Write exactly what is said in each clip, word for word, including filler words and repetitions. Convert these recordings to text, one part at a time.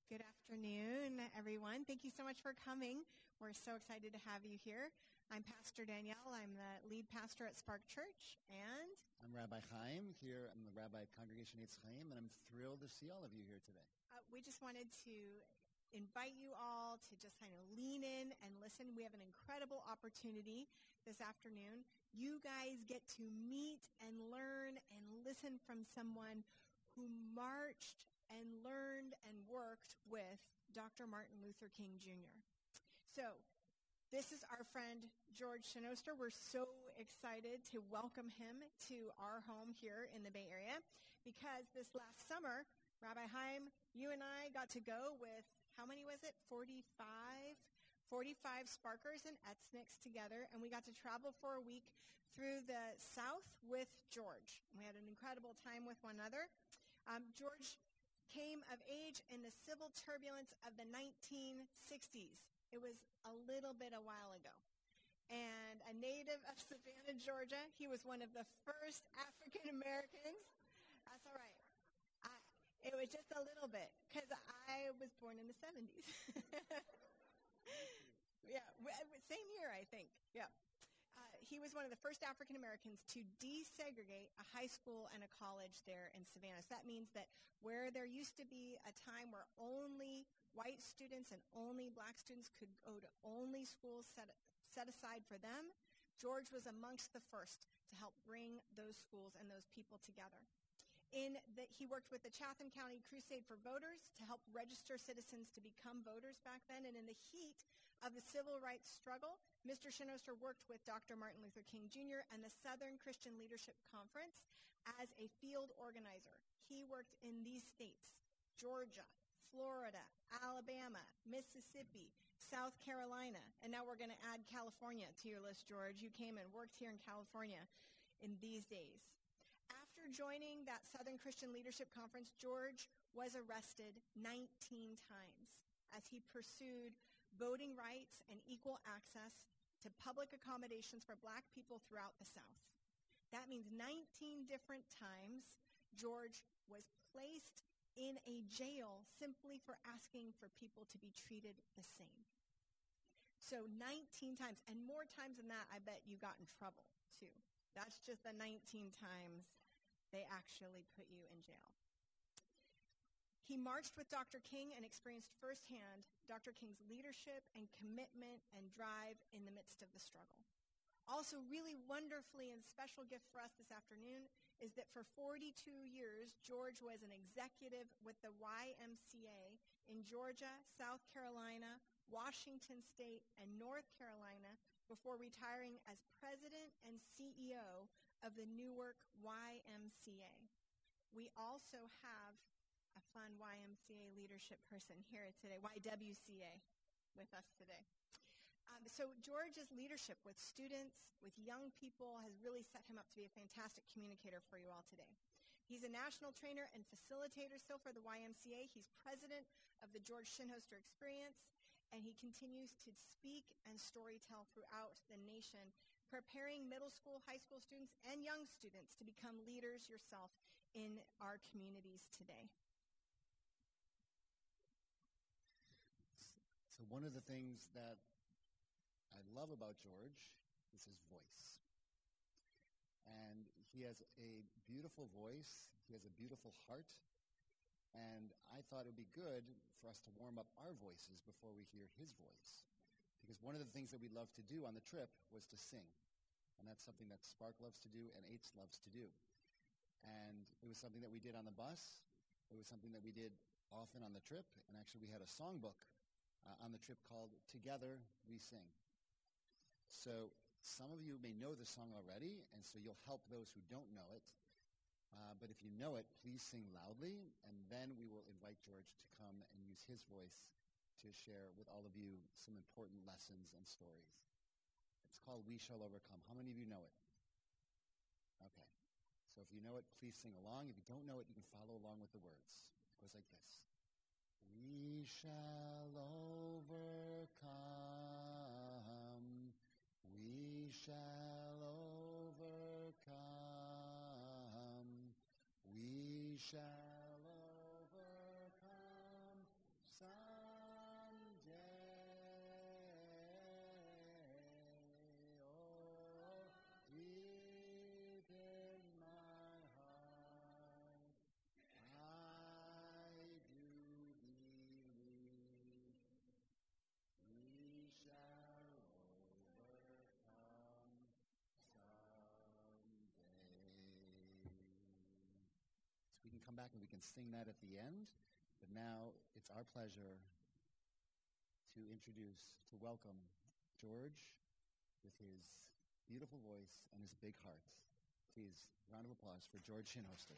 Good afternoon, everyone. Thank you so much for coming. We're so excited to have you here. I'm Pastor Danielle. I'm the lead pastor at Spark Church, and I'm Rabbi Chaim here. I'm the rabbi at Congregation Eitz Chaim, and I'm thrilled to see all of you here today. uh, we just wanted to invite you all to just kind of lean in and listen. We have an incredible opportunity this afternoon. You guys get to meet and learn and listen from someone who marched and learned and worked with Doctor Martin Luther King Junior So this is our friend George Shinoster. We're so excited to welcome him to our home here in the Bay Area because this last summer, Rabbi Chaim, you and I got to go with, how many was it? forty-five? forty-five Sparkers and Ethnics together, and we got to travel for a week through the South with George. We had an incredible time with one another. Um, George came of age in the civil turbulence of the nineteen sixties. It was a little bit a while ago. And a native of Savannah, Georgia, he was one of the first African Americans. That's all right. I, it was just a little bit because I was born in the seventies. Yeah, same year, I think. Yeah. Uh, he was one of the first African Americans to desegregate a high school and a college there in Savannah. So that means that where there used to be a time where only white students and only black students could go to only schools set, set aside for them, George was amongst the first to help bring those schools and those people together. In the, he worked with the Chatham County Crusade for Voters to help register citizens to become voters back then. And in the heat of the civil rights struggle, Mister Shinoster worked with Doctor Martin Luther King Junior and the Southern Christian Leadership Conference as a field organizer. He worked in these states: Georgia, Florida, Alabama, Mississippi, South Carolina, and now we're going to add California to your list, George. You came and worked here in California in these days. After joining that Southern Christian Leadership Conference, George was arrested nineteen times as he pursued voting rights and equal access to public accommodations for black people throughout the South. That means nineteen different times George was placed in a jail simply for asking for people to be treated the same. So nineteen times, and more times than that, I bet you got in trouble too. That's just the nineteen times they actually put you in jail. He marched with Doctor King and experienced firsthand Doctor King's leadership and commitment and drive in the midst of the struggle. Also, really wonderfully and special gift for us this afternoon is that for forty-two years, George was an executive with the Y M C A in Georgia, South Carolina, Washington State, and North Carolina before retiring as president and C E O of the Newark Y M C A. We also have a fun Y M C A leadership person here today, Y W C A, with us today. Um, so George's leadership with students, with young people, has really set him up to be a fantastic communicator for you all today. He's a national trainer and facilitator still for the Y M C A. He's president of the George Shinoster Experience, and he continues to speak and storytell throughout the nation, preparing middle school, high school students, and young students to become leaders yourself in our communities today. So one of the things that I love about George is his voice. And he has a beautiful voice. He has a beautiful heart. And I thought it would be good for us to warm up our voices before we hear his voice. Because one of the things that we loved to do on the trip was to sing. And that's something that Spark loves to do and Eitz loves to do. And it was something that we did on the bus. It was something that we did often on the trip. And actually we had a songbook uh, on the trip called Together We Sing. So some of you may know the song already, and so you'll help those who don't know it. Uh, but if you know it, please sing loudly, and then we will invite George to come and use his voice to share with all of you some important lessons and stories. It's called We Shall Overcome. How many of you know it? Okay. So if you know it, please sing along. If you don't know it, you can follow along with the words. It goes like this. We shall overcome. We shall overcome. We shall overcome. oh, deep in my heart, I do believe we shall overcome someday. So we can come back and we can sing that at the end. But now it's our pleasure to introduce, to welcome George with his beautiful voice and his big heart. Please, round of applause for George Shinhoster.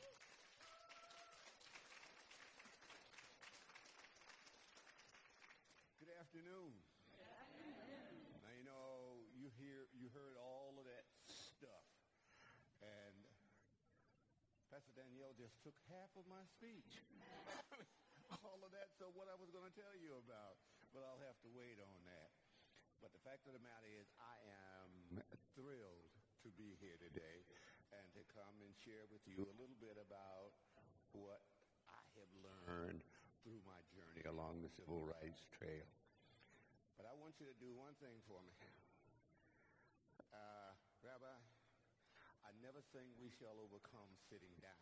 Good afternoon. Now, you know, you hear, you heard all of that stuff. And Pastor Danielle just took half of my speech. All of that, so what I was going to tell you about, but I'll have to wait on that. But the fact of the matter is I am thrilled to be here today and to come and share with you a little bit about what I have learned through my journey along the Civil Rights Trail. But I want you to do one thing for me. Uh, Rabbi, I never sing We Shall Overcome sitting down.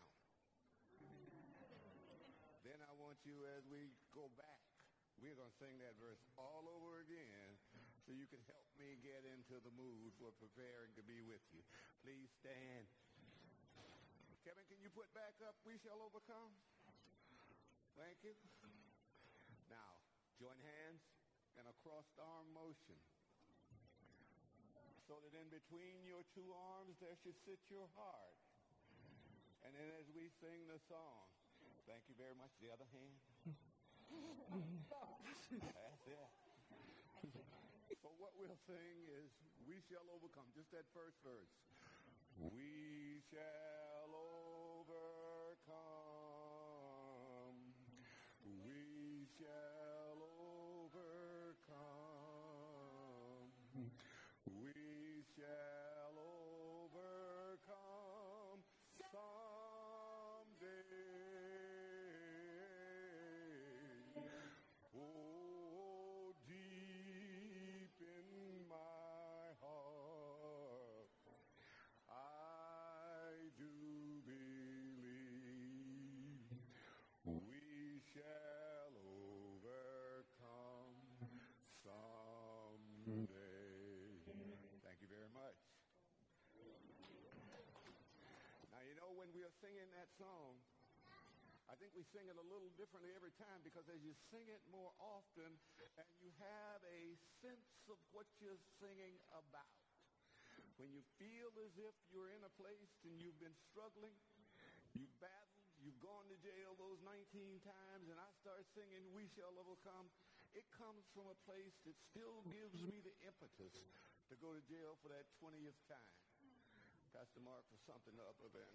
Then I want you, as we go back, we're going to sing that verse all over again so you can help me get into the mood for preparing to be with you. Please stand. Kevin, can you put back up We Shall Overcome? Thank you. Now, join hands in a crossed arm motion so that in between your two arms there should sit your heart. And then as we sing the song, thank you very much. The other hand. That's it. So what we'll sing is We Shall Overcome. Just that first verse. We shall overcome. We shall overcome. We shall overcome someday. Oh, deep in my heart, I do believe we shall overcome someday. Thank you very much. Now, you know, when we are singing that song, I think we sing it a little differently every time because as you sing it more often and you have a sense of what you're singing about, when you feel as if you're in a place and you've been struggling, you've battled, you've gone to jail those nineteen times, and I start singing We Shall Overcome, it comes from a place that still gives me the impetus to go to jail for that twentieth time. Pastor Mark, for something other than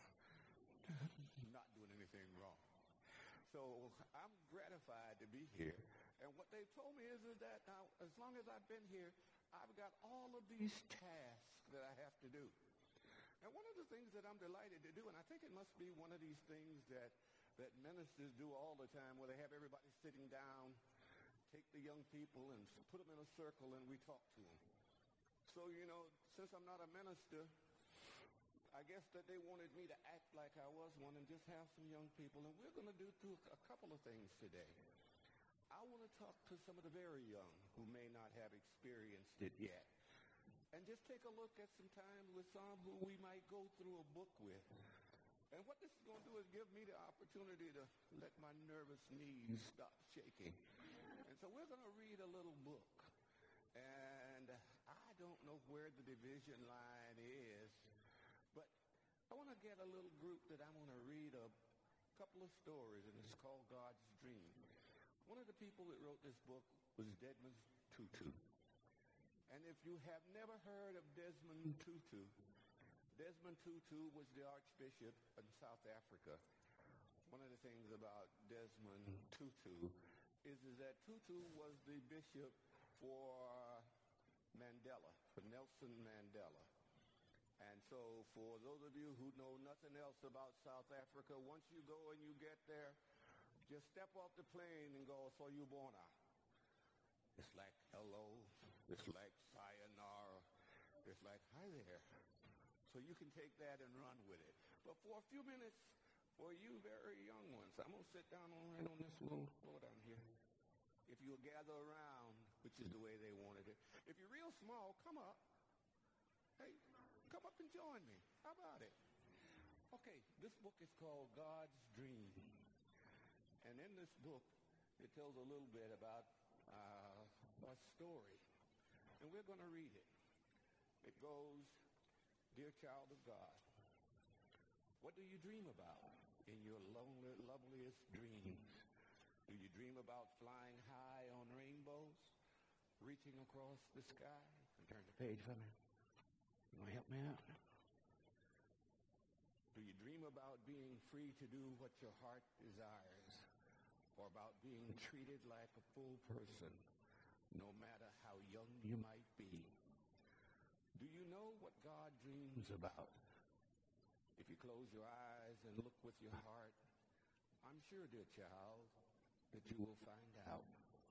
not doing anything wrong. So I'm gratified to be here. And what they've told me is, is that now, as long as I've been here, I've got all of these tasks that I have to do. And one of the things that I'm delighted to do, and I think it must be one of these things that, that ministers do all the time, where they have everybody sitting down, take the young people and put them in a circle and we talk to them. So, you know, since I'm not a minister, I guess that they wanted me to act like I was one and just have some young people. And we're going to do through a couple of things today. I want to talk to some of the very young who may not have experienced it yet. And just take a look at some time with some who we might go through a book with. And what this is going to do is give me the opportunity to let my nervous knees stop shaking. And so we're going to read a little book. And I don't know where the division line is, but I want to get a little group that I want to read a couple of stories, and it's called God's Dream. One of the people that wrote this book was Desmond Tutu. And if you have never heard of Desmond Tutu, Desmond Tutu was the Archbishop in South Africa. One of the things about Desmond Tutu is, is that Tutu was the bishop for Mandela, for Nelson Mandela. And so for those of you who know nothing else about South Africa, once you go and you get there, just step off the plane and go, so you borna. It's like hello. It's like sayonara. It's like, hi there. So you can take that and run with it. But for a few minutes, for you very young ones, I'm going to sit down on, right on this little floor down here. If you'll gather around, which is the way they wanted it. If you're real small, come up. Hey, come up and join me. How about it? Okay, this book is called God's Dream. And in this book, it tells a little bit about uh, a story. And we're going to read it. It goes, dear child of God, what do you dream about in your lonely, loveliest dreams? Do you dream about flying high on rainbows, reaching across the sky? And turn the page for me. You want to help me out? Do you dream about being free to do what your heart desires, or about being treated like a full person, no matter how young you might be? Do you know what God dreams about? If you close your eyes and look with your heart, I'm sure, dear child, that you will find out.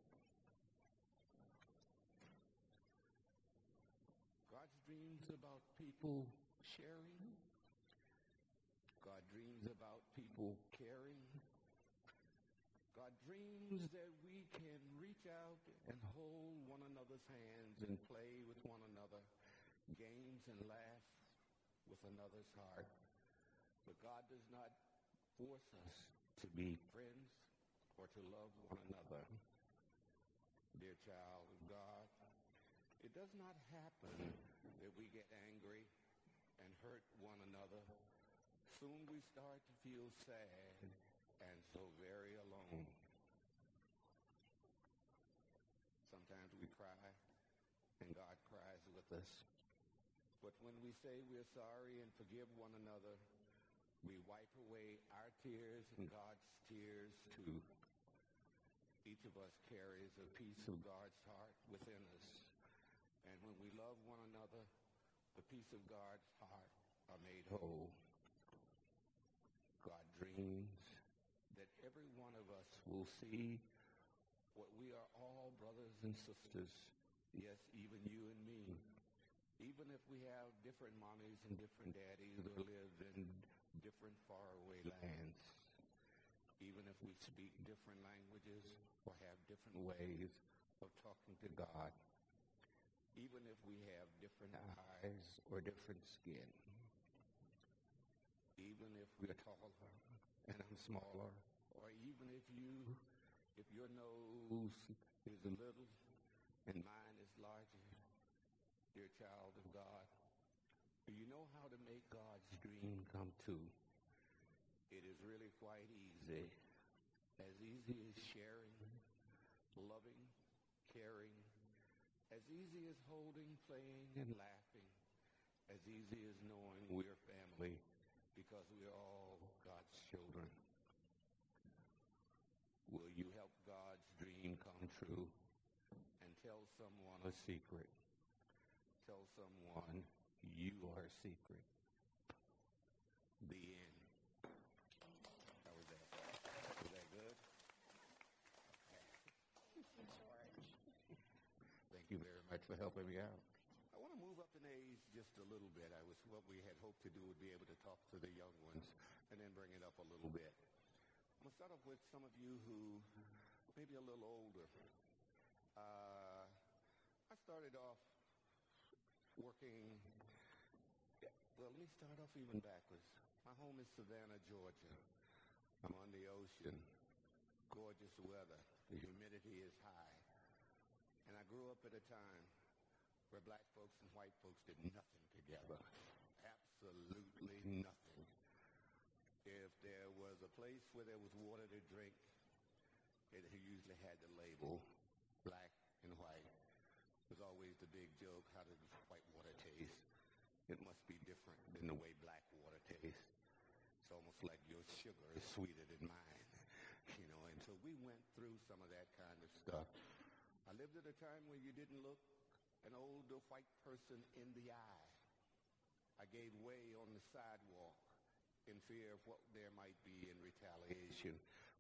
God's dreams about people sharing. God dreams about people caring. God dreams that we can reach out and hold one another's hands and play with one another, games and laugh with another's heart. But God does not force us to be friends or to love one another. Dear child of God, it does not happen that we get angry and hurt one another. Soon we start to feel sad and so very alone. Sometimes we cry and God cries with us. But when we say we're sorry and forgive one another, we wipe away our tears and God's tears too. Each of us carries a piece of God's heart within us. And when we love one another, the piece of God's heart are made whole. God dreams that every one of us will see what we are all brothers and sisters. Yes, even you and me. Even if we have different mommies and different daddies or live in different faraway lands. Even if we speak different languages or have different ways of talking to God. Even if we have different eyes or different skin. Even if we're taller and I'm smaller, or even if you, if your nose is little and mine is larger, dear child of God, do you know how to make God's dream come true? It is really quite easy. As easy as sharing, loving, caring, as easy as holding, playing, and laughing, as easy as knowing we're family, because we're all God's children. Will you help God's dream come true and tell someone a secret? Tell someone you are a secret. The end. How was that? Was that good? George. Thank you very much for helping me out. I want to move up in age just a little bit. I was what we had hoped to do would be able to talk to the young ones and then bring it up a little bit. I'm going to start off with some of you who may be a little older. Uh, I started off working, well, let me start off even backwards. My home is Savannah, Georgia. I'm on the ocean. Gorgeous weather. The humidity is high. And I grew up at a time where black folks and white folks did nothing together. Absolutely nothing. If there was a place where there was water to drink, it usually had the label black and white. It was always the big joke, how does white water taste? It must be different than the way black water tastes. It's almost like your sugar is sweeter than mine. You know, and so we went through some of that kind of stuff. I lived at a time where you didn't look an older white person in the eye. I gave way on the sidewalk in fear of what there might be in retaliation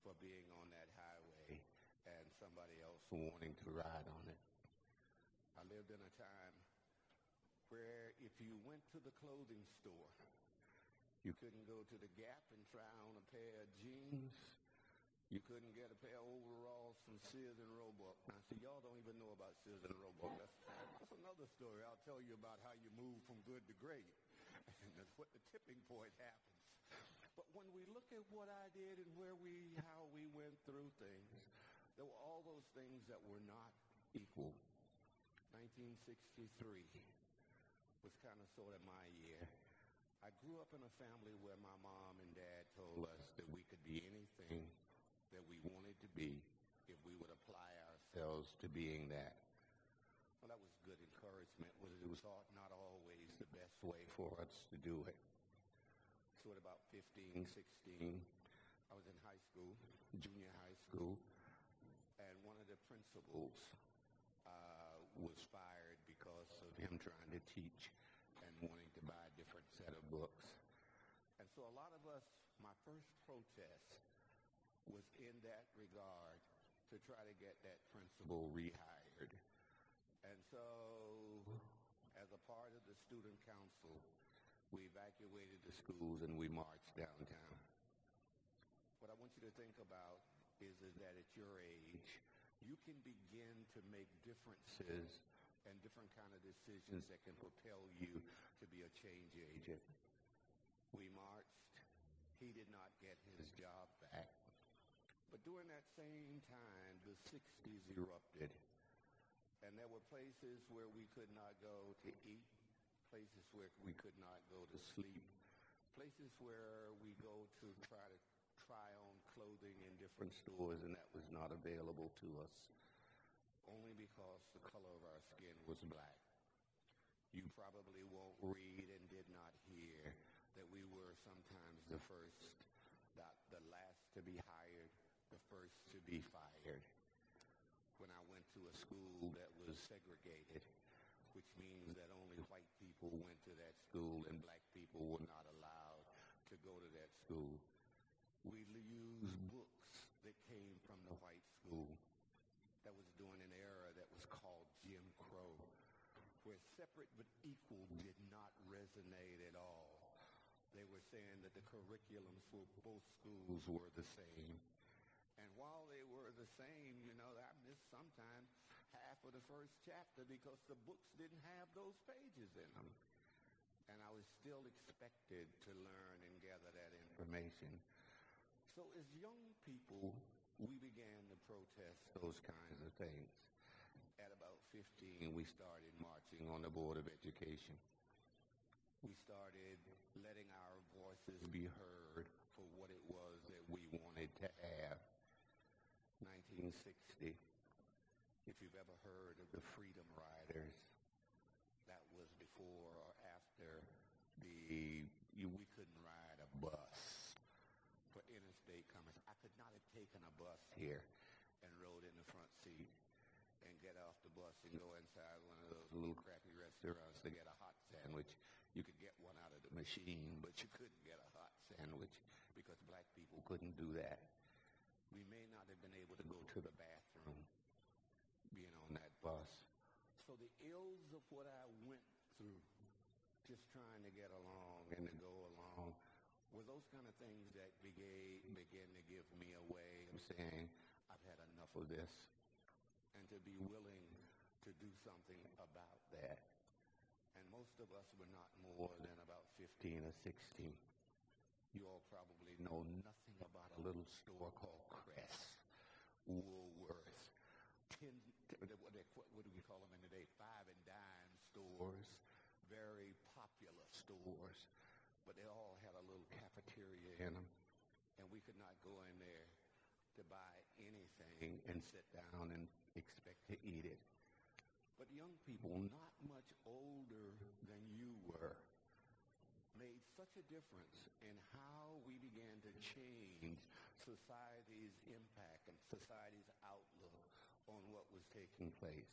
for being on that highway and somebody else wanting to ride on it. I lived in a time where if you went to the clothing store, you couldn't go to the Gap and try on a pair of jeans. You couldn't get a pair of overalls from Sears and Roebuck. Now, see, y'all don't even know about Sears and Roebuck. That's, that's another story. I'll tell you about how you move from good to great. And that's what the tipping point happens. But when we look at what I did and where we, how we went through things, there were all those things that were not equal. nineteen sixty-three was kind of sort of my year. I grew up in a family where my mom and dad told us that we could be anything that we wanted to be if we would apply ourselves to being that. Well, that was good encouragement. It was not always the best way for us to do it. So at about fifteen, sixteen, I was in high school, junior high school, and one of the principals uh, was fired because of him trying to teach and wanting to buy a different set of books. And so a lot of us, my first protest was in that regard to try to get that principal rehired. And so as a part of the student council, we evacuated the schools and we marched downtown. What I want you to think about is, is that at your age, you can begin to make differences and different kind of decisions that can propel you to be a change agent. We marched. He did not get his job back. But during that same time, the sixties erupted. And there were places where we could not go to eat, places where we could not go to sleep, places where we go to try to try on clothing in different stores, and that was not available to us, only because the color of our skin was black. You probably won't read and did not hear that we were sometimes the first, not the last to be hired, the first to be fired. When I went to a school that was segregated, which means that only white people went to that school and black people were not allowed to go to that school. We used books that came from the white school. That was during an era that was called Jim Crow, where separate but equal did not resonate at all. They were saying that the curriculums for both schools were the same. And while they were the same, you know, I missed sometimes half of the first chapter because the books didn't have those pages in them. And I was still expected to learn and gather that information. So as young people, we began to protest those kinds of things. At about fifteen, we started marching on the Board of Education. We started letting our voices be heard for what it was that we wanted to have. nineteen sixty, if you've ever heard of the Freedom Riders, that was before or after the, you, we couldn't ride a bus for interstate commerce. I could not have taken a bus here and rode in the front seat and get off the bus and go inside one of those little crappy restaurants to get a hot sandwich. You could get one out of the machine, but you couldn't get a hot sandwich because black people couldn't do that. We may not have been able to go to the bathroom being on that bus. So the ills of what I went through, just trying to get along and to go along, were those kind of things that began, began to give me a way of saying, I've had enough of this, and to be willing to do something about that. And most of us were not more than about fifteen or sixteen. You all probably know nothing about a little store called Crest, Woolworth, ten, what, they, what do we call them in the day? Five and dime stores, very popular stores, but they all had a little cafeteria in them, and we could not go in there to buy anything and sit down and expect to eat it. But young people, not much older than you were, made such a difference in how we began to change society's impact and society's outlook on what was taking place.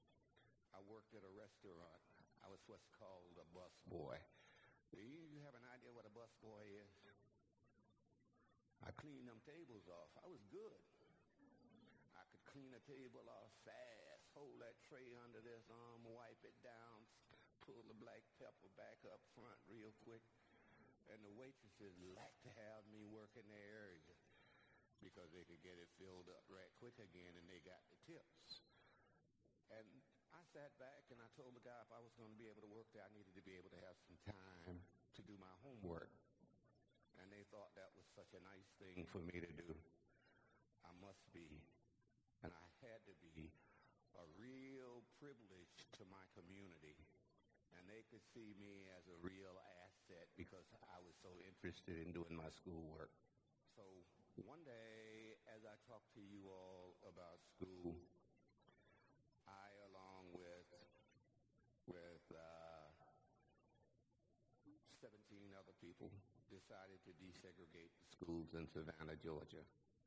I worked at a restaurant. I was what's called a bus boy. Do you have an idea what a bus boy is? I cleaned them tables off. I was good. I could clean a table off fast, hold that tray under this arm, wipe it down, pull the black pepper back up front real quick. And the waitresses liked to have me work in their area because they could get it filled up right quick again, and they got the tips. And I sat back and I told the guy if I was going to be able to work there, I needed to be able to have some time to do my homework. And they thought that was such a nice thing for me to do. I must be, and I had to be, a real privilege to my community. And they could see me as a real asset because I was so interested in doing my schoolwork. So one day, as I talked to you all about school, I, along with with uh, seventeen other people, decided to desegregate the schools in Savannah, Georgia.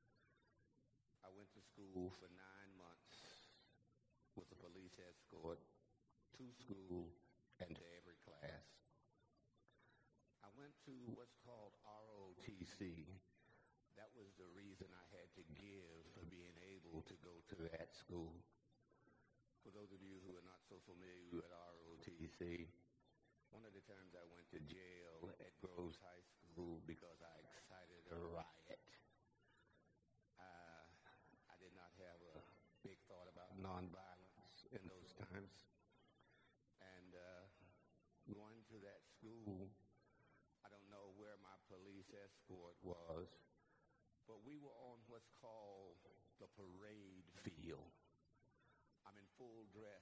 I went to school for nine months with a police escort, to school, and to every class. I went to what's called R O T C. That was the reason I had to give for being able to go to that school. For those of you who are not so familiar with R O T C, one of the times I went to jail at Groves High School because I excited a riot. Uh, I did not have a big thought about nonviolence in those times. And uh, going to that school, I don't know where my police escort was, but we were on what's called the parade field. I'm in full dress.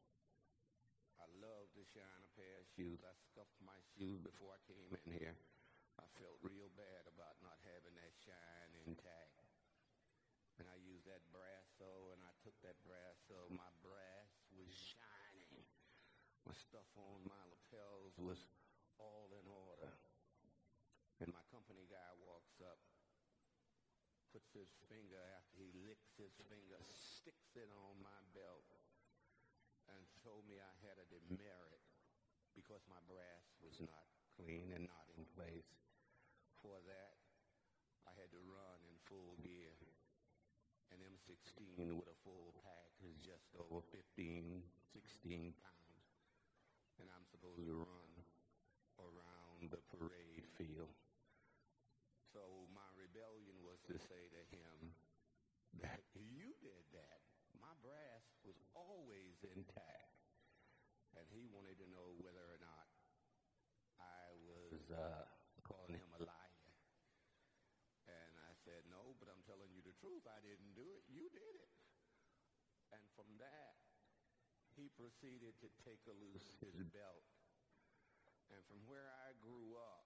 I love to shine a pair of shoes. I scuffed my shoes before I came in here. I felt real bad about not having that shine intact. And I used that brasso, and I took that brasso. My brass was shining. My stuff on my lapels was all in order. And my company guy walks up, puts his finger, after he licks his finger, sticks it on my belt, and told me I had a demerit because my brass was not clean and not in place. For that, I had to run in full gear. An M sixteen with a full pack is just over fifteen, sixteen pounds. And I'm supposed to run around the parade field. So my rebellion was to say to him that you did that. My brass was always intact. And he wanted to know whether or not I was uh, calling him a liar. And I said, no, but I'm telling you the truth. I didn't do it. You did it. And from that, he proceeded to take loose his belt. And from where I grew up,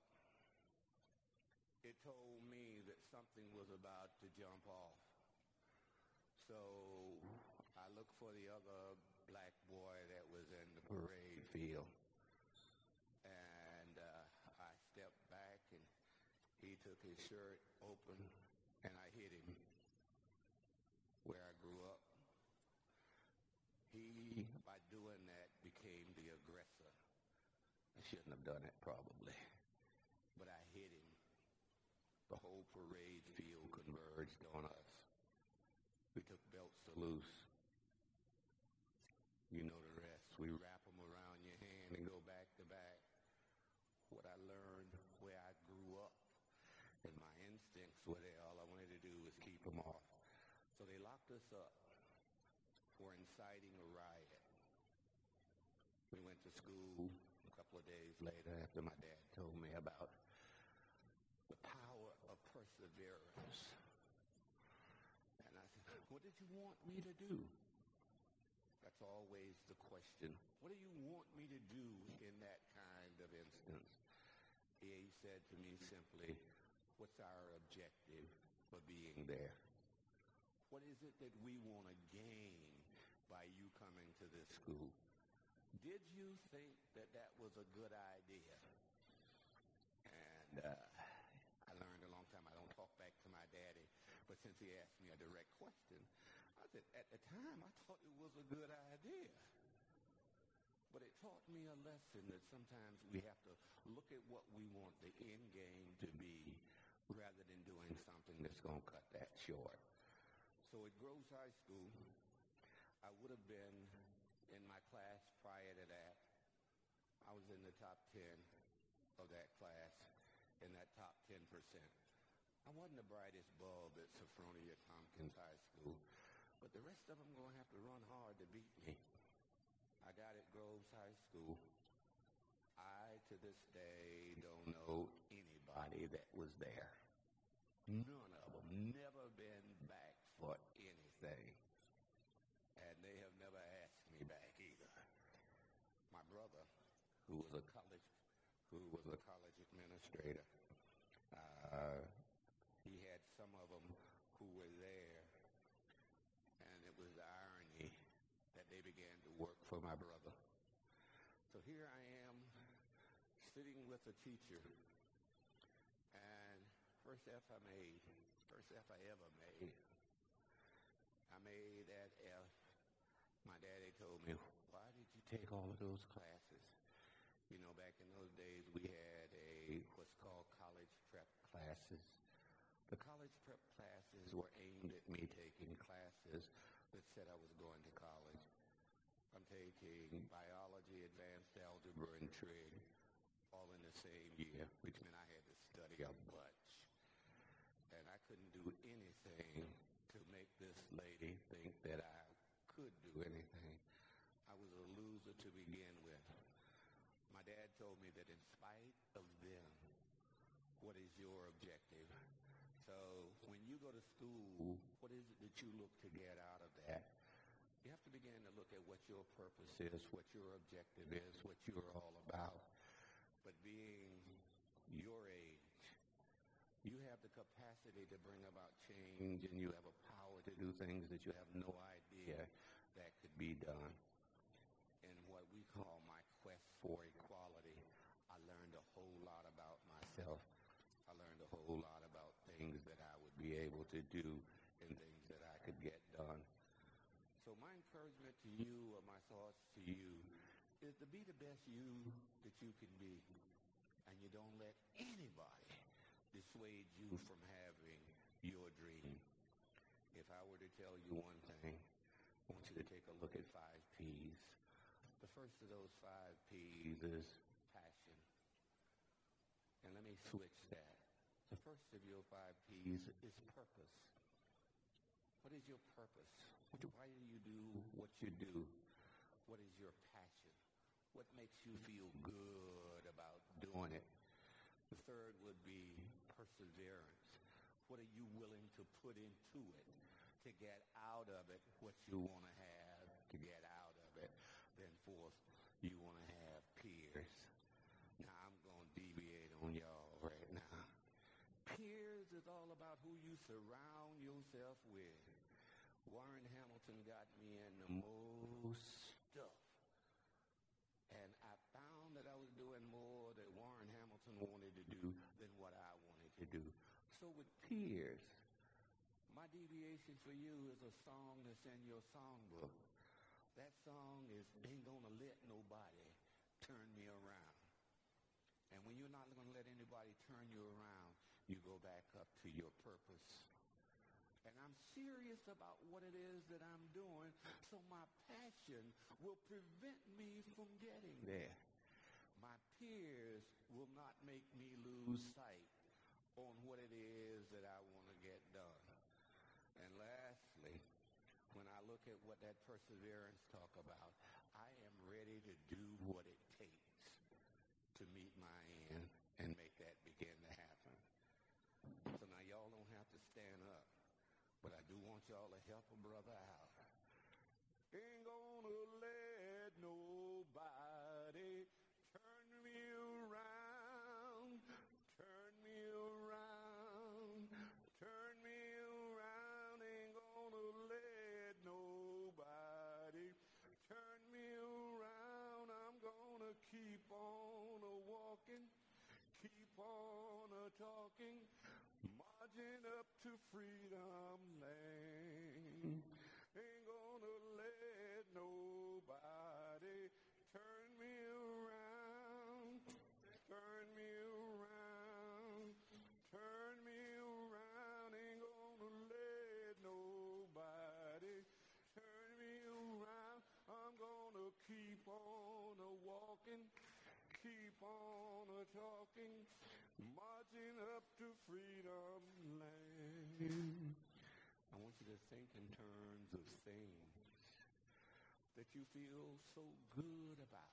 it told me that something was about to jump off. So I looked for the other black boy that was in the parade field. And uh, I stepped back, and he took his shirt open, and I hit him where I grew up. He, by doing that, became the aggressor. I shouldn't have done it, probably. But I hit him. The whole parade field converged on us. We took belts to loose. You know the rest. We wrap them around your hand and go back to back. What I learned where I grew up and my instincts were there, all I wanted to do was keep them off. So they locked us up for inciting a riot. We went to school a couple of days later after my dad told me about the power of perseverance. And I said, what did you want me to do? That's always the question. What do you want me to do in that kind of instance? He said to me simply, what's our objective for being there? What is it that we want to gain by you coming to this school? Did you think that that was a good idea? And uh, I learned a long time I don't talk back to my daddy, but since he asked me a direct question, I said, at the time, I thought it was a good idea. But it taught me a lesson that sometimes we have to look at what we want the end game to be rather than doing something that's going to cut that short. So at Groves High School, I would have been in my class prior to that. I was in the top ten of that class, in that top ten percent. I wasn't the brightest bulb at Sophronia Tompkins High School, but the rest of them going to have to run hard to beat me. I got at Groves High School. I, to this day, don't know anybody that was there. None of them. Never been back for anything. And they have never asked me back either. My brother, who was a college, who was a college administrator, uh, he had some of them who were there, and it was the irony that they began to work for my brother. So here I am, sitting with a teacher, and first F I made, first F I ever made, I made that F. My daddy told me, why did you take all of those classes? You know, back in those days, we had a what's called college prep classes. The college prep classes were aimed at me taking classes that said I was going to college. I'm taking biology, advanced algebra, and trig, all in the same year, which meant I had to study a bunch. And I couldn't do anything to make this lady think that I could do anything. I was a loser to begin with. My dad told me that in spite of them, what is your objective? So when you go to school, what is it that you look to get out of that? You have to begin to look at what your purpose is, what your objective is, what you're all about. But being your age, you have the capacity to bring about change, and you have a power to do things that you have no idea that could be done. In what we call my quest for equality, I learned a whole lot about myself. I learned a whole lot about things that I would be able to do and things that I could get done. So my encouragement to you, or my thoughts to you, is to be the best you that you can be. And you don't let anybody dissuade you from having your dream. If I were to tell you one thing, I want you to take a look at five P's. The first of those five P's is passion. And let me switch that. The first of your five P's is purpose. What is your purpose? Why do you do what you do? What is your passion? What makes you feel good about doing it? The third would be perseverance. What are you willing to put into it to get out of it what you want to have to get out of it? Then fourth, you want to have peers. Now, I'm going to deviate on y'all right now. Peers is all about who you surround yourself with. Warren Hamilton got me in the most stuff. And I found that I was doing more that Warren Hamilton wanted to do than what I wanted to do. So with peers, my deviation for you is a song that's in your songbook. That song is Ain't Gonna Let Nobody Turn Me Around. And when you're not going to let anybody turn you around, you go back up to your purpose. And I'm serious about what it is that I'm doing, so my passion will prevent me from getting there. My peers will not make me lose sight on what it is that I want to get done. And lastly, when I look at what that perseverance talk about, I am ready to do what it takes to meet my end and make that begin to happen. So now y'all don't have to stand up, but I do want y'all to help a brother out. Ain't gonna let nobody turn me around, turn me around, turn me around. Ain't gonna let nobody turn me around. I'm gonna keep on a walking, keep on a talking, marching up to freedom land. Ain't gonna let nobody turn me around, turn me around, turn me on a walking, keep on a talking, marching up to freedom land. I want you to think in terms of things that you feel so good about,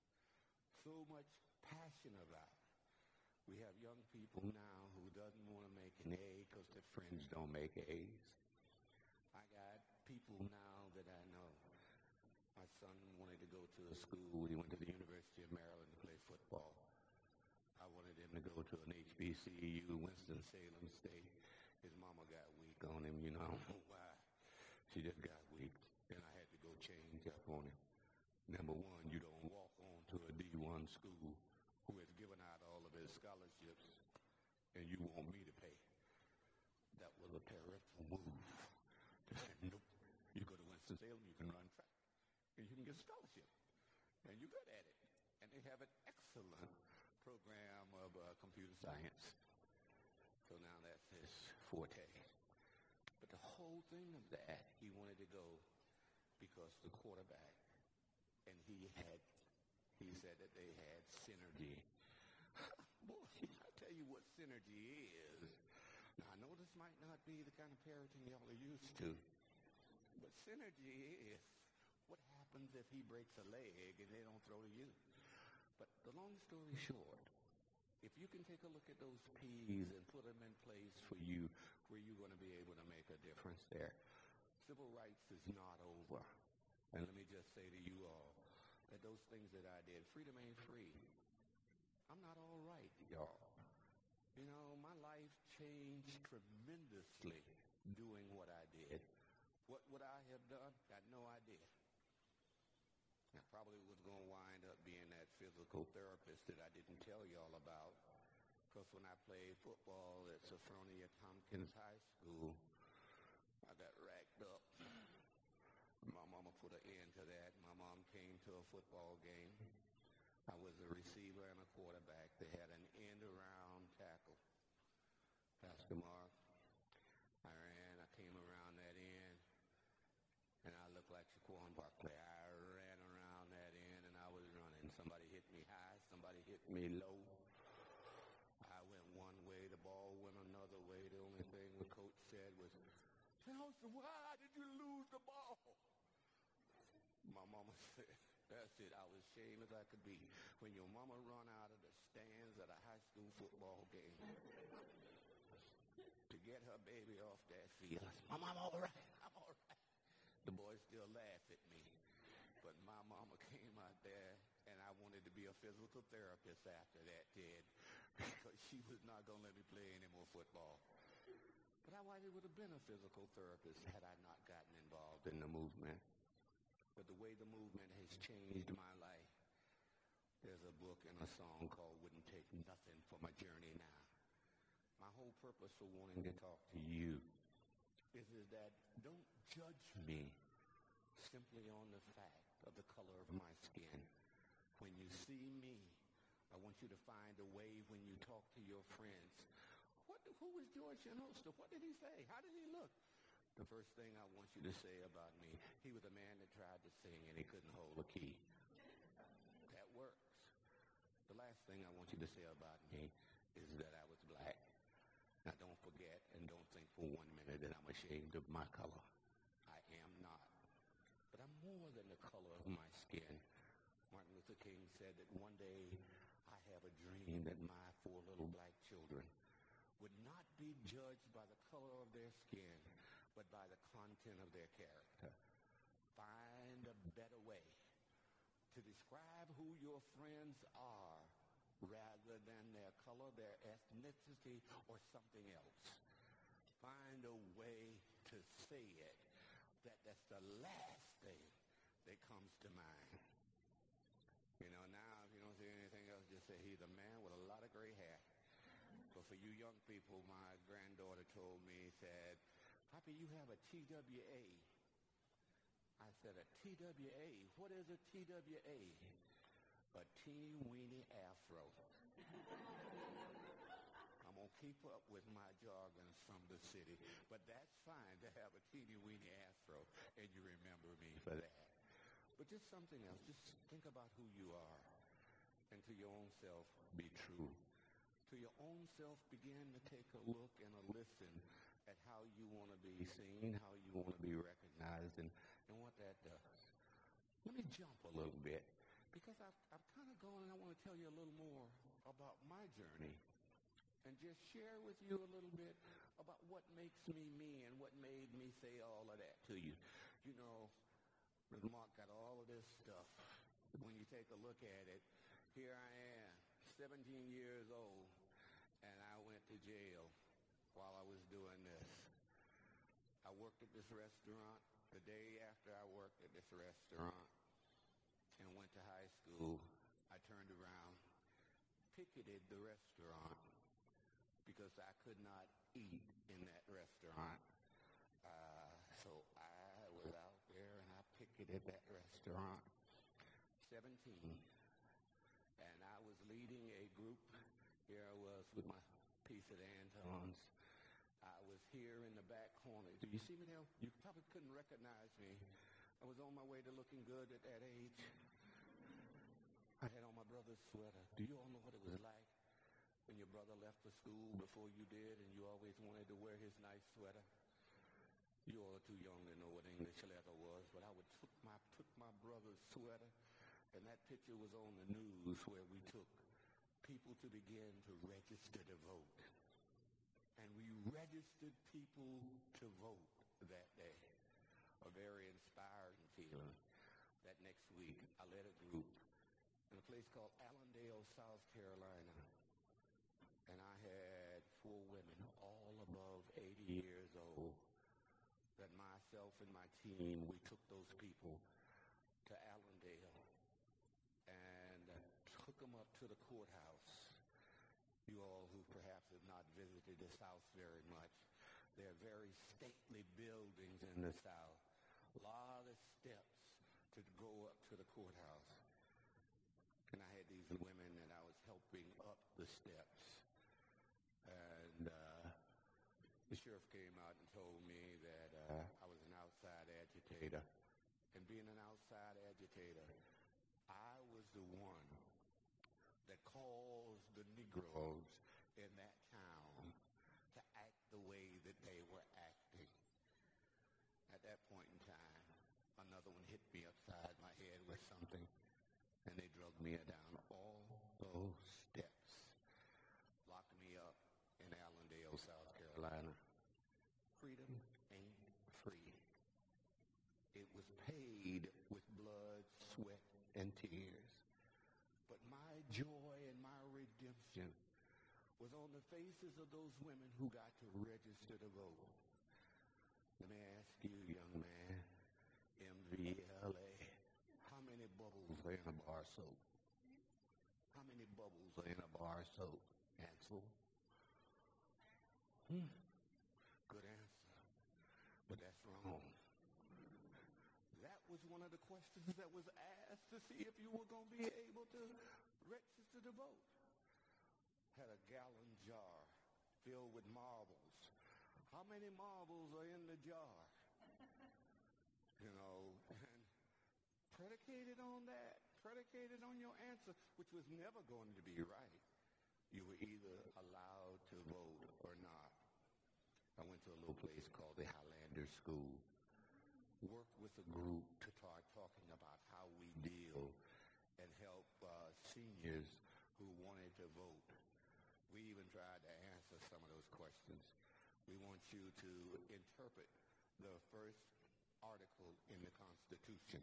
so much passion about. We have young people now who doesn't want to make an A because their friends don't make A's. I got people now that I know. My son wanted to go to a school. He went to the University of Maryland to play football. I wanted him to go to an H B C U, Winston-Salem State. His mama got weak on him, you know. I don't know why. She just got weak. Then I had to go change up on him. Number one, you don't walk on to a D one school who has given out all of his scholarships, and you want me to pay. That was a parental move. They said, nope, you go to Winston-Salem, you can run track, and you can get a scholarship, and you're good at it. And they have an excellent program of uh, computer science. So now that's his forte. But the whole thing of that, he wanted to go because the quarterback, and he had, he said that they had synergy. Boy, I tell you what synergy is. Now, I know this might not be the kind of parenting y'all are used to, but synergy is what happens if he breaks a leg and they don't throw to you. But the long story short, if you can take a look at those P's and put them in place for you, where you're going to be able to make a difference there. Civil rights is not over. And let me just say to you all that those things that I did, freedom ain't free. I'm not all right, y'all. You know, my life changed tremendously doing what I did. What would I have done? Got no idea. I probably was going to wind up being that physical therapist that I didn't tell y'all about. Because when I played football at Sophronia Tompkins High School, I got racked up. My mama put an end to that. My mom came to a football game. I was a receiver and a quarterback. They had an end-around tackle. Pastor Mark, I ran. I came around that end, and I looked like Shaquan Barkley. I ran around that end, and I was running. Somebody hit me high. Somebody hit me low. I went one way. The ball went another way. The only thing the coach said was, Chelsea, why did you lose the ball? My mama said, that's it. I was ashamed as I could be. When your mama run out of the stands at a high school football game to get her baby off that field, I said, Mom, I'm all right. I'm all right. The boys still laugh at me. But my mama came out there, and I wanted to be a physical therapist after that, Ted, because she was not going to let me play any more football. But I probably would have been a physical therapist had I not gotten involved in the movement. But the way the movement has changed my life, there's a book and a song called Wouldn't Take Nothing for My Journey Now. My whole purpose for wanting to talk to you is, is that don't judge me simply on the fact of the color of my skin. When you see me, I want you to find a way when you talk to your friends. What, who was George Shinosta? What did he say? How did he look? The first thing I want you to say about me, he was a man that tried to sing and he couldn't hold a key. That works. The last thing I want you to say about me is that I was black. Now don't forget and don't think for one minute that I'm ashamed of my color. I am not. But I'm more than the color of my skin. Martin Luther King said that one day I have a dream that my four little black children would not be judged by the color of their skin, but by the content of their character. Find a better way to describe who your friends are rather than their color, their ethnicity, or something else. Find a way to say it that that's the last thing that comes to mind. You know, now if you don't say anything else, just say he's a man with a lot of gray hair. But for you young people, my granddaughter told me, said, Poppy, you have a T W A. I said, a T W A? What is a T W A? A teeny weeny afro. I'm going to keep up with my jargon from the city. But that's fine to have a teeny weeny afro, and you remember me for that. But But just something else. Just think about who you are. And to your own self, be true. To your own self, begin to take a look and a listen at how you want to be seen, how you want to be recognized, and, and what that does. Let me jump a little bit, because I've, I've kind of gone and I want to tell you a little more about my journey and just share with you a little bit about what makes me me and what made me say all of that to you. You know, Mark got all of this stuff. When you take a look at it, here I am, seventeen years old, and I went to jail while I was doing this. I worked at this restaurant the day after I worked at this restaurant and went to high school. I turned around, picketed the restaurant because I could not eat in that restaurant. Uh, so I was out there and I picketed that restaurant. seventeen. And I was leading a group. Here I was with my piece of Antons. I was here in the back corner. Do you see me now? You probably couldn't recognize me. I was on my way to looking good at that age. I had on my brother's sweater. Do you all know what it was like when your brother left for school before you did and you always wanted to wear his nice sweater? You all are too young to know what English leather was, but I would took my took my brother's sweater, and that picture was on the news where we took people to begin to register to vote. And we registered people to vote that day. A very inspiring feeling. That next week, I led a group in a place called Allendale, South Carolina. And I had four women, all above eighty years old, that myself and my team, we took those people to Allendale and took them up to the courthouse. You all who perhaps have not visited the South very much, there are very stately buildings in the South. A lot of steps to go up to the courthouse. And I had these women that I was helping up the steps. And uh, the sheriff came out and told me that uh, I was an outside agitator. And being an outside agitator, I was the one that caused the Negroes in that town to act the way that they were acting. At that point in time, another one hit me upside my head with something, and they drugged me down all those steps, locked me up in Allendale, South Carolina. Freedom ain't free. It was paid with blood, sweat, and tears. But my joy and my redemption was on the faces of those women who got to register to vote. Let me ask you, young man, M V L A, how many bubbles are in a bar soap? How many bubbles are in a bar soap, Ansel? Hmm. Good answer, but that's wrong. That was one of the questions that was asked to see if you were going to be able to register to vote. Had a gallon jar filled with marbles. How many marbles are in the jar? You know, and predicated on that, predicated on your answer, which was never going to be right. You were either allowed to vote or not. I went to a little place called the Highlander School. Worked with a group to start talking about how we deal and help uh, seniors who wanted to vote. We even tried to answer some of those questions. We want you to interpret the first article in the Constitution.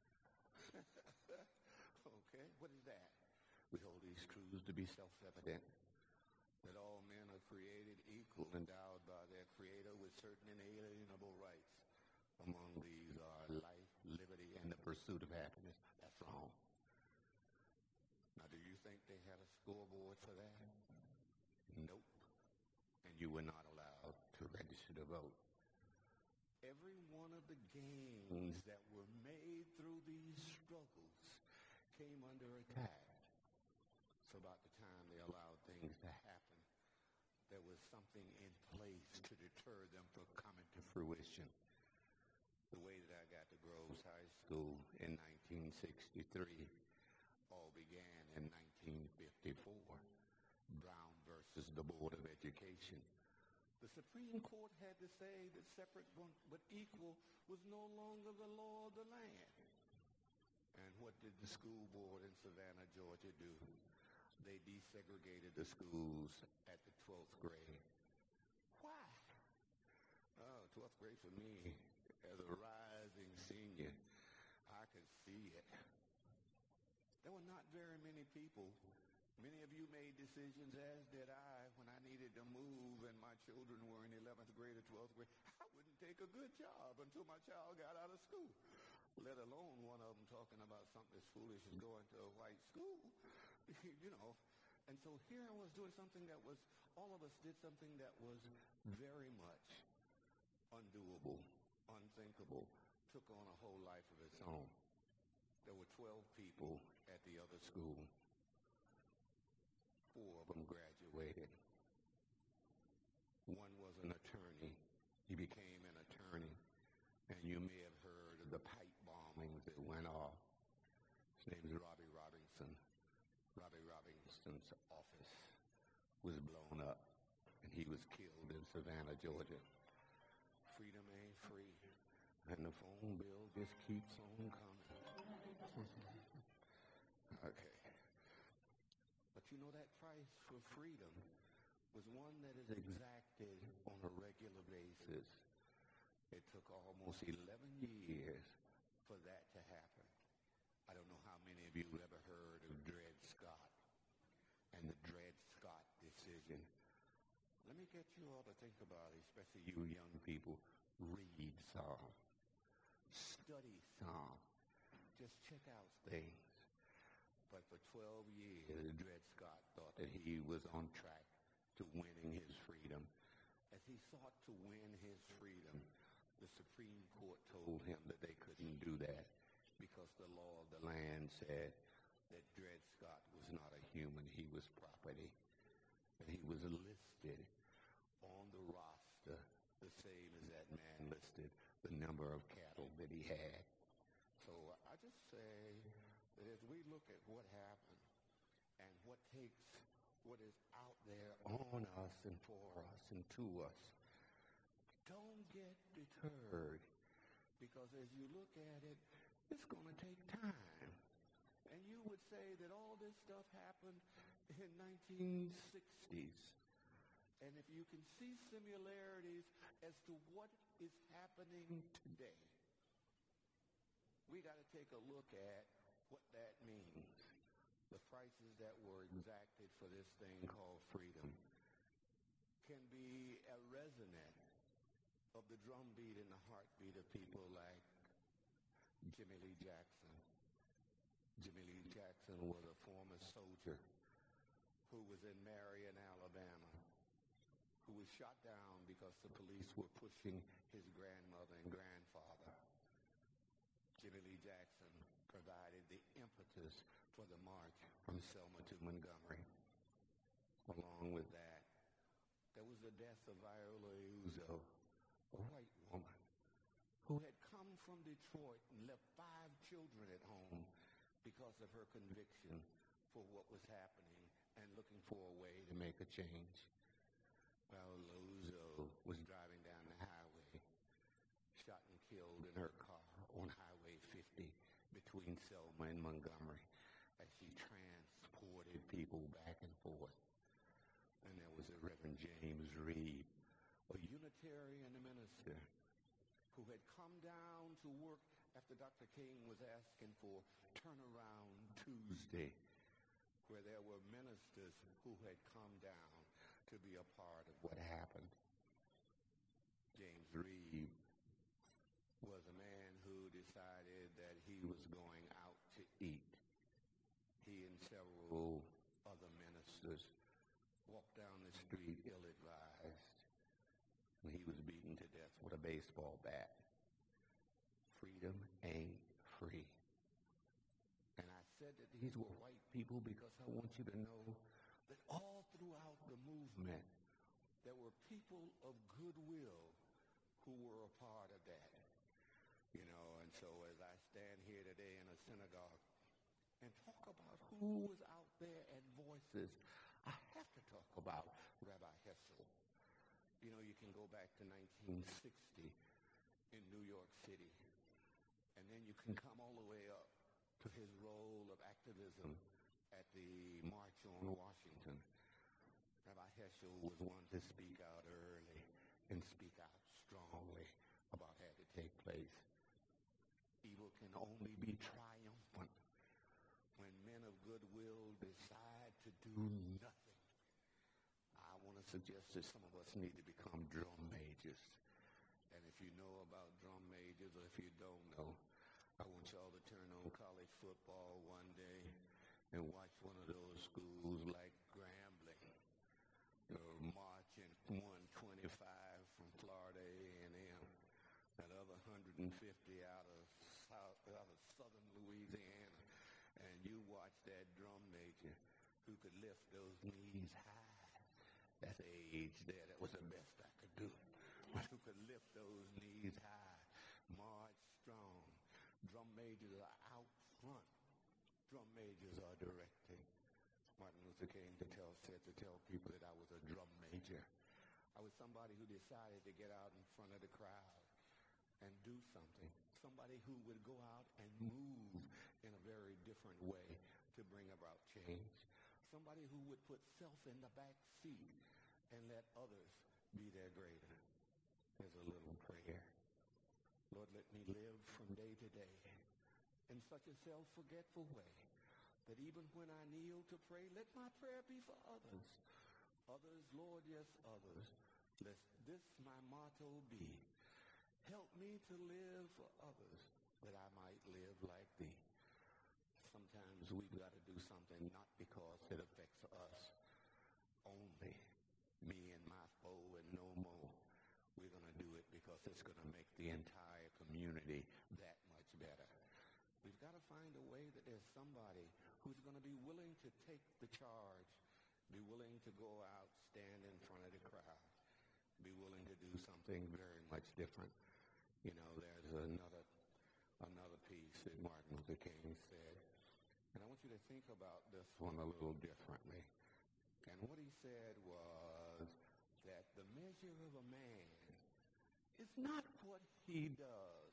Okay, what is that? We hold these truths to be self-evident, that all men are created equal, endowed by their Creator with certain inalienable rights. Among these are life, liberty, and the pursuit of happiness. That's wrong. Now, do you think they had a scoreboard for that? Nope. And you were not allowed to register to vote. Every one of the gains that were made through these struggles came under attack. So about the time they allowed things to happen, there was something in place to deter them from coming to fruition. The way that I got to Groves High School in nineteen nineteen sixty-three. All began in nineteen fifty-four. Brown versus the Board of Education. The Supreme Court had to say that separate but equal was no longer the law of the land. And what did the school board in Savannah, Georgia do? They desegregated the schools at the twelfth grade. Why? Oh, twelfth grade for me, as a rising senior, I could see it. There were not very many people. Many of you made decisions, as did I, when I needed to move and my children were in eleventh grade or twelfth grade. I wouldn't take a good job until my child got out of school, let alone one of them talking about something as foolish as going to a white school, you know. And so here I was doing something that was, all of us did something that was very much undoable, unthinkable, took on a whole life of its own. There were twelve people at the other school. Four of them graduated. One was an attorney. He became an attorney. And you may have heard of the pipe bombings that went off. His name is Robbie Robinson. Robbie Robinson's office was blown up, and he was killed in Savannah, Georgia. Freedom ain't free, and the phone bill just keeps on coming. Okay. But you know, that price for freedom was one that is exacted on a regular basis. It took almost eleven years for that to happen. I don't know how many of you have ever heard of Dred Scott and the Dred Scott decision. Let me get you all to think about it, especially you young people. Read some. Study some. Just check out things. But for twelve years, Dred Scott thought that he was on track to winning his freedom. As he sought to win his freedom, the Supreme Court told him that they couldn't do that because the law of the land said that Dred Scott was not a human, he was property. And he was listed on the roster, the same as that man listed the number of cattle that he had. So I just say that as we look at what happened and what takes what is out there on us and for us and to us, don't get deterred, because as you look at it, it's going to take time. And you would say that all this stuff happened in nineteen sixties. And if you can see similarities as to what is happening today, we got to take a look at what that means. The prices that were exacted for this thing called freedom can be a resonant of the drumbeat and the heartbeat of people like Jimmy Lee Jackson. Jimmy Lee Jackson was a former soldier who was in Marion, Alabama, who was shot down because the police were pushing his grandmother and grandfather. Jimmy Lee Jackson provided the impetus for the march from Selma to Montgomery. Along with that, there was the death of Viola Liuzzo, a white woman who had come from Detroit and left five children at home because of her conviction for what was happening and looking for a way to make a change. Viola Liuzzo was driving down the highway, shot and killed in her car on Highway fifty between Selma and Montgomery as she transported people back and forth. And there was the Reverend James Reed, a Unitarian minister who had come down to work after Doctor King was asking for Turnaround Tuesday, where there were ministers who had come down to be a part of what happened. James Reed was a man who decided that he was going out to eat. He and several other ministers walked down the street ill-advised, and he was beaten to death with a baseball bat. Freedom ain't free. And I said that these were white people because I want you to know that all throughout the movement, there were people of goodwill who were a part of that. You know, and so as I stand here today in a synagogue and talk about who was out there at Voices, I have to talk about Rabbi Hessel. You know, you can go back to nineteen sixty in New York City, and then you can come all the way up to his role of activism at the March on Washington. Rabbi Hessel was one to speak out early and speak out strongly about what had to take place. Evil can only be triumphant when men of goodwill decide to do nothing. I want to suggest that some of us need to become drum majors. And if you know about drum majors, or if you don't know, I want y'all to turn on college football one day and watch one of those schools like Grambling, or marching one twenty-five from Florida A and M, that other one hundred fifty out of South, out of southern Louisiana, and you watch that drum major who could lift those knees high. That's age there. That was the best I could do. Who could lift those knees high, march strong. Drum majors are out front. Drum majors are directing. Martin Luther King to tell, said to tell people that I was a drum major. I was somebody who decided to get out in front of the crowd and do something. Somebody who would go out and move in a very different way to bring about change. Somebody who would put self in the back seat and let others be their greater. There's a little prayer. Lord, let me live from day to day in such a self-forgetful way that even when I kneel to pray, let my prayer be for others. Others, Lord, yes, others. Let this my motto be. Help me to live for others that I might live like thee. Sometimes we've got to do something not because it affects us only, me and my foe and no more. We're going to do it because it's going to make the entire community that much better. We've got to find a way that there's somebody who's going to be willing to take the charge, be willing to go out, stand in front of the crowd, be willing to do something very much different. You know, there's another another piece that Martin Luther King said, and I want you to think about this one a little differently. And what he said was that the measure of a man is not what he does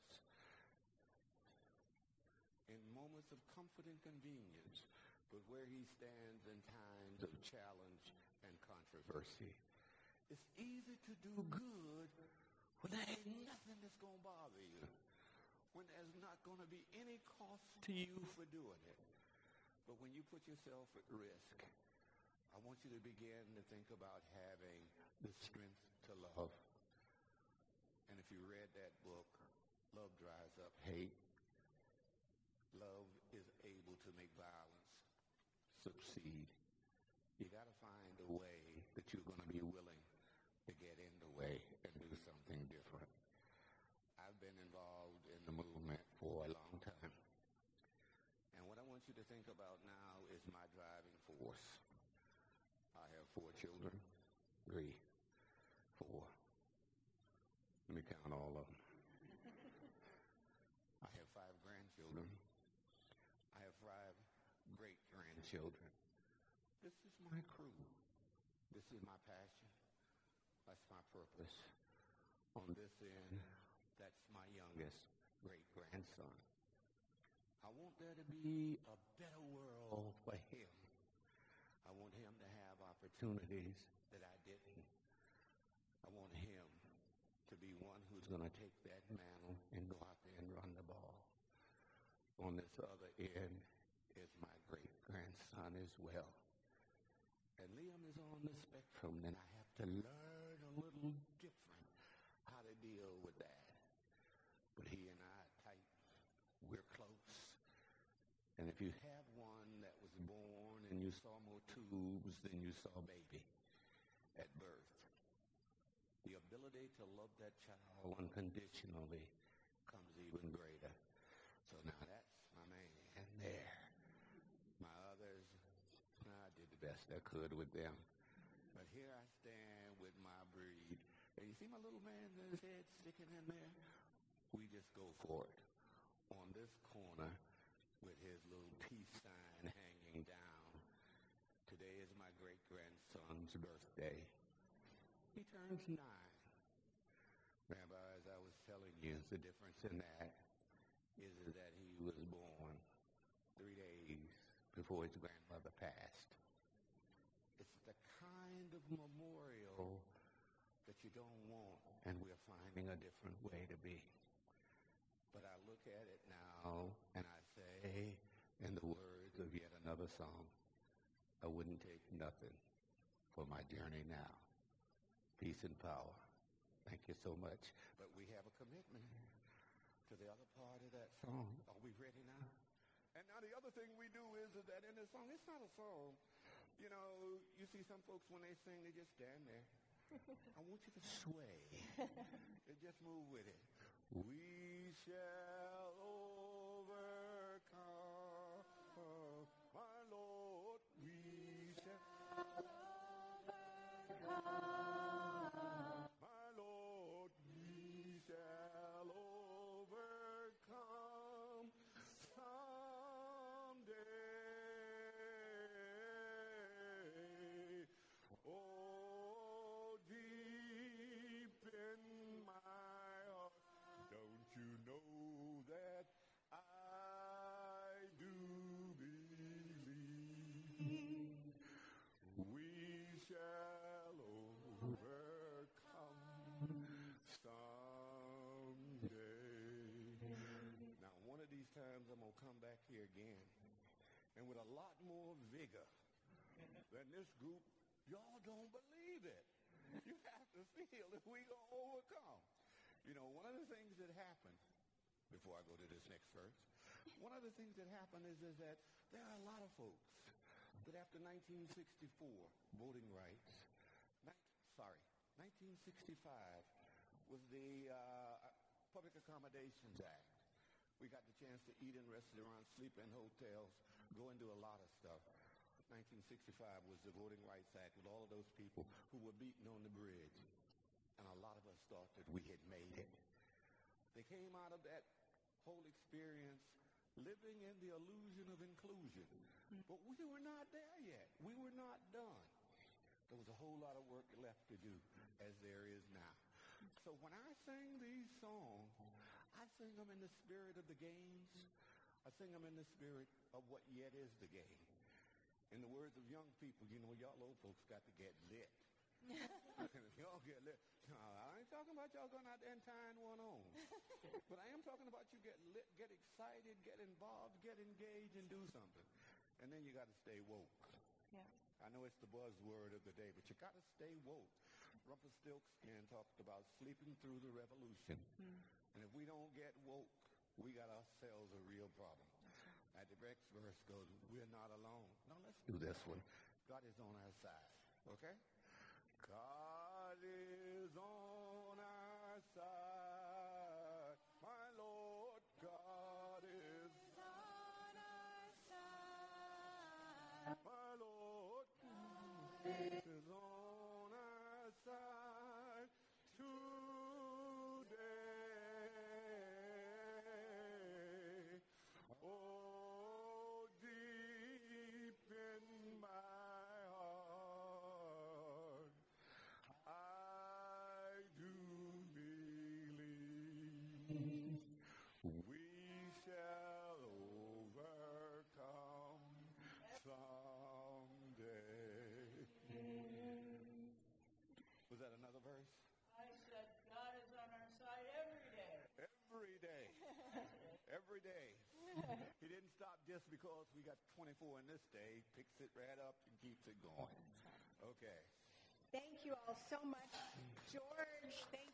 in moments of comfort and convenience, but where he stands in times of challenge and controversy. It's easy to do good when there ain't nothing that's going to bother you, when there's not going to be any cost to you for doing it. But when you put yourself at risk, I want you to begin to think about having the strength to love. And if you read that book, Love Dries Up Hate, love is able to make violence succeed. You got to find a way that you're going to be willing to get in the way and do something different. I've been involved in the movement for a long time. And what I want you to think about now is my driving force. I have four children. Three. Four. Let me count all of them. I have five grandchildren. I have five great-grandchildren. This is my crew. This is my passion. That's my purpose. On this end, that's my youngest great-grandson. I want there to be a better world for him. I want him to have opportunities that I didn't. I want him to be one who's going to take that mantle and go out there and run the ball. On this other end is my great-grandson as well. And Liam is on the spectrum, and I have to learn a little different how to deal with that. But he and I are tight. We're close. And if you have one that was born and you saw more tubes than you saw baby at birth, the ability to love that child unconditionally comes even greater. So now that's my man there. My others, I did the best I could with them. But here I stand with my breed. And you see my little man with his head sticking in there? We just go for it. On this corner with great-grandson's birthday. He turns nine. Rabbi, as I was telling you, the difference in that is that he was born three days before his grandmother passed. It's the kind of memorial that you don't want, and we're finding a different way to be. But I look at it now, and I say, in the words of yet another song, I wouldn't take nothing for my journey now. Peace and power. Thank you so much. But we have a commitment to the other part of that song. Are we ready now? And now the other thing we do is that in this song, it's not a song. You know, you see some folks when they sing, they just stand there. I want you to sway. And just move with it. We shall overcome, my Lord. We shall overcome. Times I'm going to come back here again and with a lot more vigor than this group. Y'all don't believe it. You have to feel that we're going to overcome. You know, one of the things that happened, before I go to this next verse, one of the things that happened is, is that there are a lot of folks that after nineteen sixty-four, voting rights, ni- sorry, nineteen sixty-five was the uh, Public Accommodations Act. We got the chance to eat in restaurants, sleep in hotels, go and do a lot of stuff. nineteen sixty-five was the Voting Rights Act with all of those people who were beaten on the bridge. And a lot of us thought that we had made it. They came out of that whole experience living in the illusion of inclusion. But we were not there yet. We were not done. There was a whole lot of work left to do, as there is now. So when I sing these songs, I sing them in the spirit of the games. I sing them in the spirit of what yet is the game. In the words of young people, you know, y'all old folks got to get lit. Y'all get lit. No, I ain't talking about y'all going out there and tying one on. But I am talking about you get lit, get excited, get involved, get engaged, and do something. And then you got to stay woke. Yeah. I know it's the buzzword of the day, but you got to stay woke. Rumpelstiltskin talked about sleeping through the revolution. Mm. And if we don't get woke, we got ourselves a real problem. Right. At the next verse goes, we're not alone. Now let's do this one. God is on our side. Okay? God is on our side. My Lord, God is on our side. My Lord, God is on our side today. Oh, deep in my heart, I do believe we shall overcome someday. Was that another verse? I said God is on our side every day. Every day. Every day. He didn't stop just because we got twenty-four in this day. Picks it right up and keeps it going. Okay. Thank you all so much. George, thank